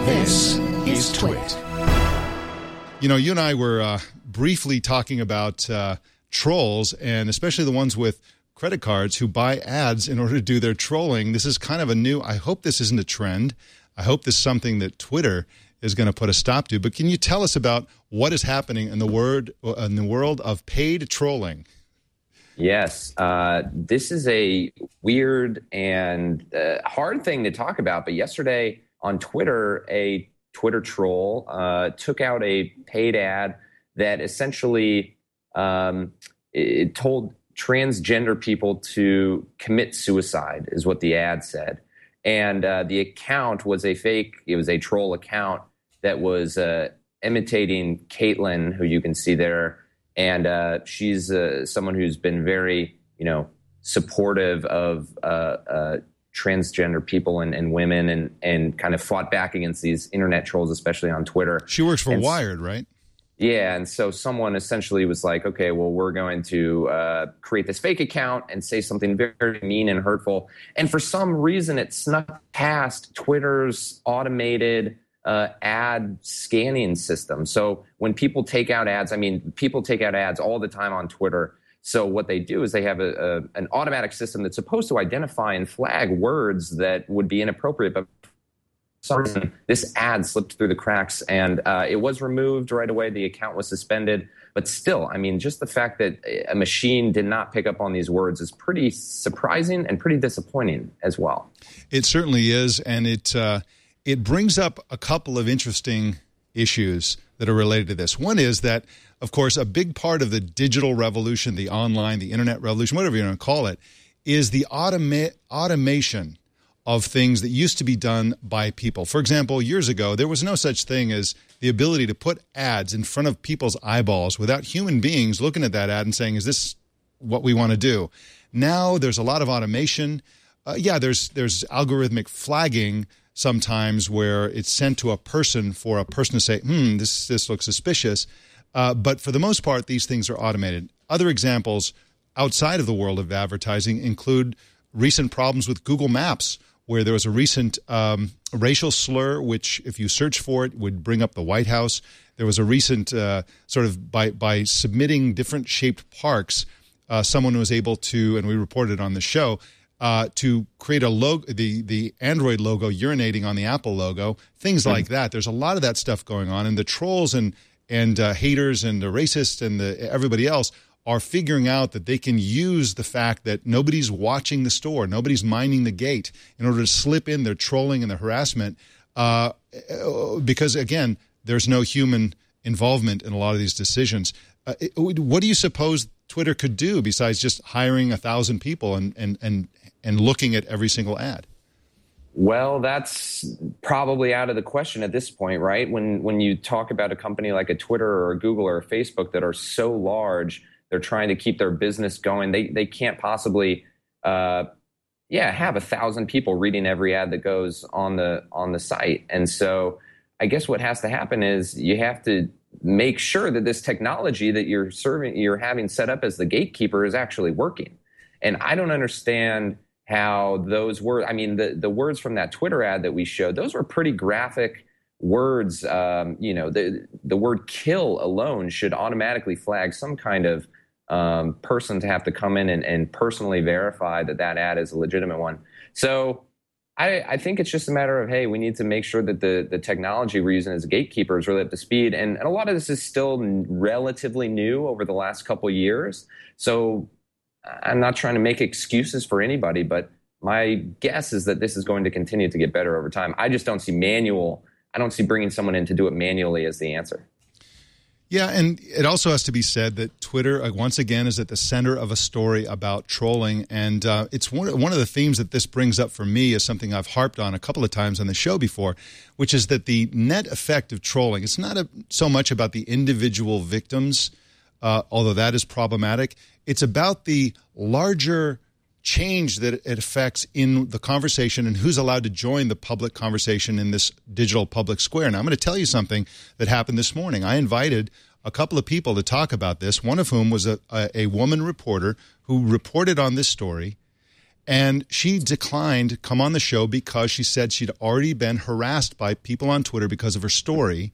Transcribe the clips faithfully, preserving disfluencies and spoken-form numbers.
This is Twit. You know, you and I were uh, briefly talking about uh, trolls, and especially the ones with credit cards who buy ads in order to do their trolling. This is kind of a new, I hope this isn't a trend. I hope this is something that Twitter is going to put a stop to. But can you tell us about what is happening in the, word, in the world of paid trolling? Yes, uh, this is a weird and uh, hard thing to talk about. But yesterday on Twitter, a Twitter troll uh, took out a paid ad that essentially um, it told transgender people to commit suicide, is what the ad said. And uh, the account was a fake, it was a troll account that was uh, imitating Caitlyn, who you can see there. And uh, she's uh, someone who's been very, you know, supportive of uh, uh, transgender people and, and women, and, and kind of fought back against these internet trolls, especially on Twitter. She works for and, Wired, right? Yeah, and so someone essentially was like, okay, well, we're going to uh, create this fake account and say something very mean and hurtful. And for some reason, it snuck past Twitter's automated Uh, ad scanning system. So when people take out ads, I mean, people take out ads all the time on Twitter. So what they do is they have a, a, an automatic system that's supposed to identify and flag words that would be inappropriate. But for some reason, this ad slipped through the cracks, and uh, it was removed right away. The account was suspended. But still, I mean, just the fact that a machine did not pick up on these words is pretty surprising and pretty disappointing as well. It certainly is, and it uh It brings up a couple of interesting issues that are related to this. One is that, of course, a big part of the digital revolution, the online, the internet revolution, whatever you want to call it, is the automa- automation of things that used to be done by people. For example, years ago, there was no such thing as the ability to put ads in front of people's eyeballs without human beings looking at that ad and saying, is this what we want to do? Now there's a lot of automation. Uh, yeah, there's there's algorithmic flagging sometimes where it's sent to a person for a person to say, hmm, this this looks suspicious. Uh, but for the most part, these things are automated. Other examples outside of the world of advertising include recent problems with Google Maps, where there was a recent um, racial slur, which if you search for it would bring up the White House. There was a recent uh, sort of by, by submitting different shaped parks, uh, someone was able to, and we reported on the show, Uh, to create a logo, the the Android logo urinating on the Apple logo, things like that. There's a lot of that stuff going on, and the trolls and and uh, haters and the racists and the everybody else are figuring out that they can use the fact that nobody's watching the store, nobody's minding the gate, in order to slip in their trolling and their harassment. Uh, because again, there's no human involvement in a lot of these decisions. Uh, it, what do you suppose Twitter could do besides just hiring a thousand people and and and and looking at every single ad? Well, that's probably out of the question at this point, right? When when you talk about a company like a Twitter or a Google or a Facebook that are so large, they're trying to keep their business going. They they can't possibly, uh, yeah, have a thousand people reading every ad that goes on the on the site. And so, I guess what has to happen is you have to make sure that this technology that you're serving, you're having set up as the gatekeeper, is actually working. And I don't understand how those words, I mean, the, the words from that Twitter ad that we showed, those were pretty graphic words. Um, you know, the, the word kill alone should automatically flag some kind of um, person to have to come in and, and personally verify that that ad is a legitimate one. So I, I think it's just a matter of, hey, we need to make sure that the, the technology we're using as a gatekeeper is really up to speed. And, and a lot of this is still relatively new over the last couple of years. So I'm not trying to make excuses for anybody, but my guess is that this is going to continue to get better over time. I just don't see manual. I don't see bringing someone in to do it manually as the answer. Yeah, and it also has to be said that Twitter, uh, once again, is at the center of a story about trolling. And uh, it's one, one of the themes that this brings up for me is something I've harped on a couple of times on the show before, which is that the net effect of trolling, it's not a, so much about the individual victims, uh, although that is problematic. It's about the larger change that it affects in the conversation and who's allowed to join the public conversation in this digital public square. Now, I'm going to tell you something that happened this morning. I invited a couple of people to talk about this, one of whom was a, a, a woman reporter who reported on this story And she declined to come on the show because she said she'd already been harassed by people on Twitter because of her story.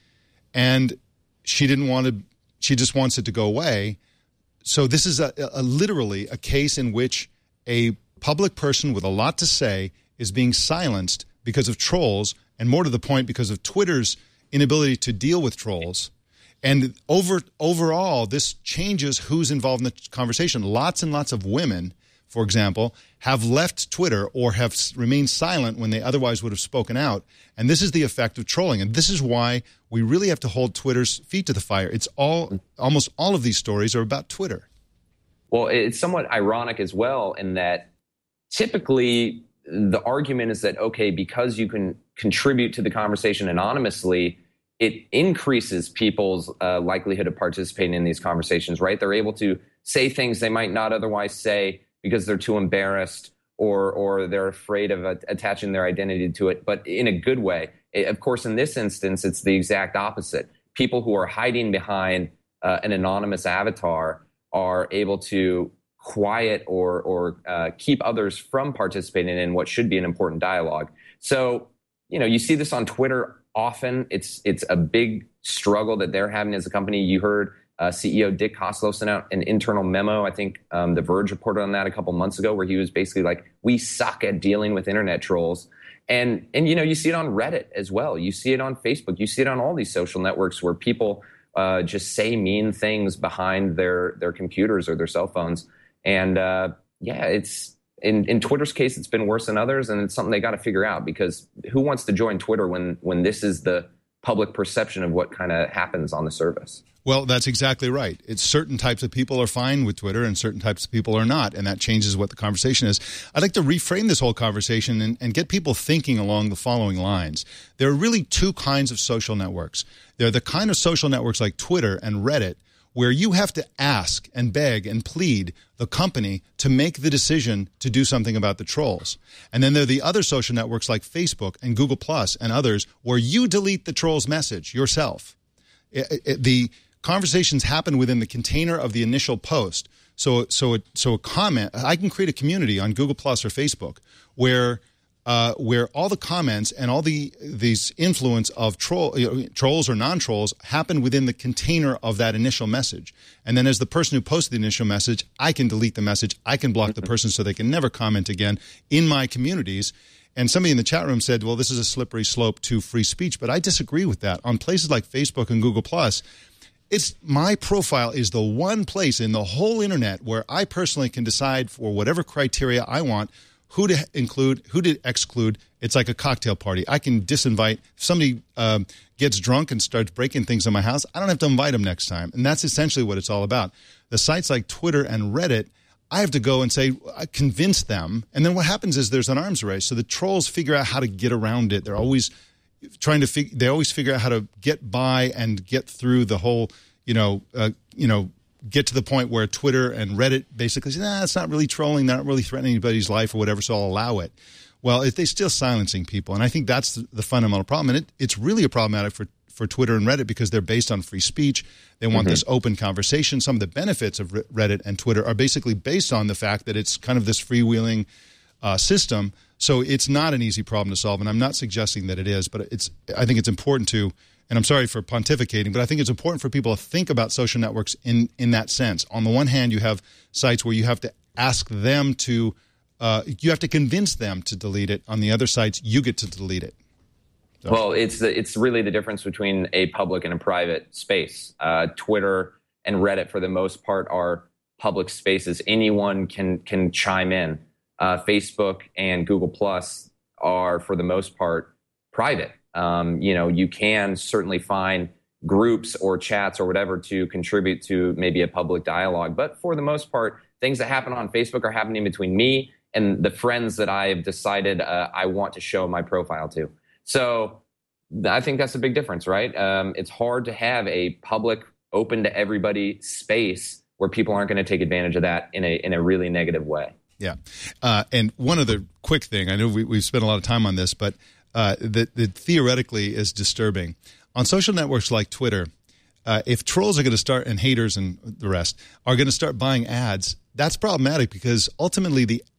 And she didn't want to, she just wants it to go away. So this is a, a literally a case in which a public person with a lot to say is being silenced because of trolls, and more to the point, because of Twitter's inability to deal with trolls. And over overall, this changes who's involved in the conversation. Lots and lots of women, for example, have left Twitter or have remained silent when they otherwise would have spoken out. And this is the effect of trolling. And this is why we really have to hold Twitter's feet to the fire. It's all, almost all of these stories are about Twitter. Well, it's somewhat ironic as well in that typically the argument is that, okay, because you can contribute to the conversation anonymously, it increases people's uh, likelihood of participating in these conversations, right? They're able to say things they might not otherwise say because they're too embarrassed or or they're afraid of uh, attaching their identity to it, but in a good way. It, of course, in this instance, it's the exact opposite. People who are hiding behind uh, an anonymous avatar are able to quiet or or uh, keep others from participating in what should be an important dialogue. So, you know, you see this on Twitter often. It's it's a big struggle that they're having as a company. You heard uh, C E O Dick Costolo sent out an internal memo. I think um, The Verge reported on that a couple months ago, where he was basically like, we suck at dealing with internet trolls. And, and you know, you see it on Reddit as well. You see it on Facebook. You see it on all these social networks where people uh, just say mean things behind their, their computers or their cell phones. And uh, yeah, it's in, in Twitter's case, it's been worse than others. And it's something they got to figure out, because who wants to join Twitter when when this is the public perception of what kind of happens on the service? Well, that's exactly right. It's certain types of people are fine with Twitter and certain types of people are not, and that changes what the conversation is. I'd like to reframe this whole conversation and, and get people thinking along the following lines. There are really two kinds of social networks. There are the kind of social networks like Twitter and Reddit, where you have to ask and beg and plead the company to make the decision to do something about the trolls. And then there are the other social networks like Facebook and Google Plus and others, where you delete the troll's message yourself. It, it, the conversations happen within the container of the initial post. So, so, it, so a comment, I can create a community on Google Plus or Facebook where Uh, where all the comments and all the these influence of troll, you know, trolls or non-trolls happen within the container of that initial message. And then as the person who posted the initial message, I can delete the message. I can block the person so they can never comment again in my communities. And somebody in the chat room said, well, this is a slippery slope to free speech. But I disagree with that. On places like Facebook and Google Plus, it's my profile is the one place in the whole internet where I personally can decide for whatever criteria I want who to include, who to exclude. It's like a cocktail party. I can disinvite. If somebody um, gets drunk and starts breaking things in my house, I don't have to invite them next time. And that's essentially what it's all about. The sites like Twitter and Reddit, I have to go and say, I convince them. And then what happens is there's an arms race. So the trolls figure out how to get around it. They're always trying to fig- they always figure out how to get by and get through the whole, you know, uh, you know, get to the point where Twitter and Reddit basically say, nah, it's not really trolling, not really threatening anybody's life or whatever, so I'll allow it. Well, if they're still silencing people, and I think that's the, the fundamental problem. And it, it's really a problematic for, for Twitter and Reddit because they're based on free speech. They want mm-hmm. this open conversation. Some of the benefits of Reddit and Twitter are basically based on the fact that it's kind of this freewheeling uh, system. So it's not an easy problem to solve, and I'm not suggesting that it is, but it's. I think it's important to, and I'm sorry for pontificating, but I think it's important for people to think about social networks in, in that sense. On the one hand, you have sites where you have to ask them to, uh, you have to convince them to delete it. On the other sites, you get to delete it. So. Well, it's the, it's really the difference between a public and a private space. Uh, Twitter and Reddit, for the most part, are public spaces. Anyone can can chime in. Uh, Facebook and Google Plus are, for the most part, private. Um, you know, you can certainly find groups or chats or whatever to contribute to maybe a public dialogue. But for the most part, things that happen on Facebook are happening between me and the friends that I've decided uh, I want to show my profile to. So I think that's a big difference, right? Um, it's hard to have a public, open to everybody space where people aren't going to take advantage of that in a in a really negative way. Yeah. Uh, and one other quick thing, I know we, we've spent a lot of time on this, but Uh, that, that theoretically is disturbing. On social networks like Twitter, uh, if trolls are going to start, and haters and the rest, are going to start buying ads, that's problematic because ultimately the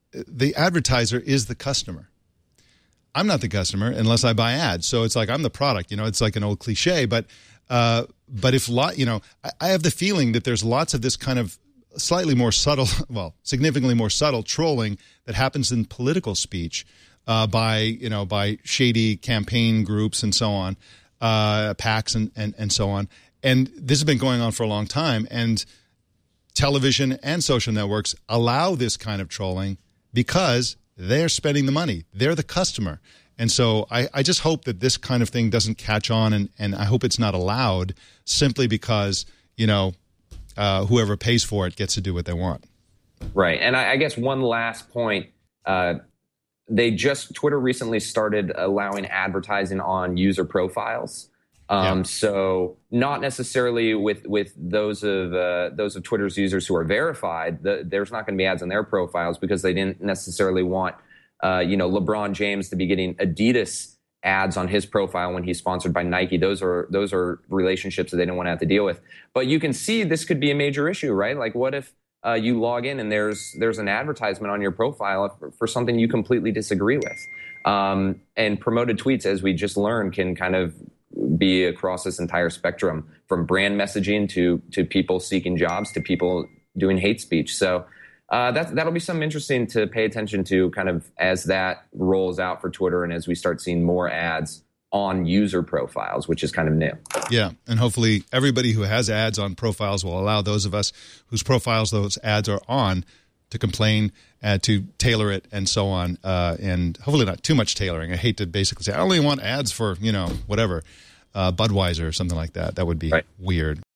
the advertiser is the customer. I'm not the customer unless I buy ads. So it's like I'm the product. You know, it's like an old cliche, but uh, but if lot, you know, I, I have the feeling that there's lots of this kind of slightly more subtle, well, significantly more subtle trolling that happens in political speech uh, by you know by shady campaign groups and so on, uh, PACs and, and and so on. And this has been going on for a long time. And television and social networks allow this kind of trolling because they're spending the money. They're the customer. And so I, I just hope that this kind of thing doesn't catch on, and, and I hope it's not allowed simply because, you know, uh, whoever pays for it gets to do what they want. Right. And I, I guess one last point, uh, they just, Twitter recently started allowing advertising on user profiles. Um, yeah. So not necessarily with with those of uh, those of Twitter's users who are verified. The, there's not going to be ads on their profiles because they didn't necessarily want, uh, you know, LeBron James to be getting Adidas ads on his profile when he's sponsored by Nike. Those are those are relationships that they don't want to have to deal with. But you can see this could be a major issue, right? Like, what if uh, you log in and there's there's an advertisement on your profile for, for something you completely disagree with? Um, and promoted tweets, as we just learned, can kind of be across this entire spectrum, from brand messaging to to people seeking jobs to people doing hate speech. So uh, that that'll be something interesting to pay attention to, kind of as that rolls out for Twitter and as we start seeing more ads on user profiles, which is kind of new. Yeah, and hopefully everybody who has ads on profiles will allow those of us whose profiles those ads are on to complain, uh, to tailor it, and so on, uh, and hopefully not too much tailoring. I hate to basically say, I only want ads for, you know, whatever, uh, Budweiser or something like that. That would be right. weird.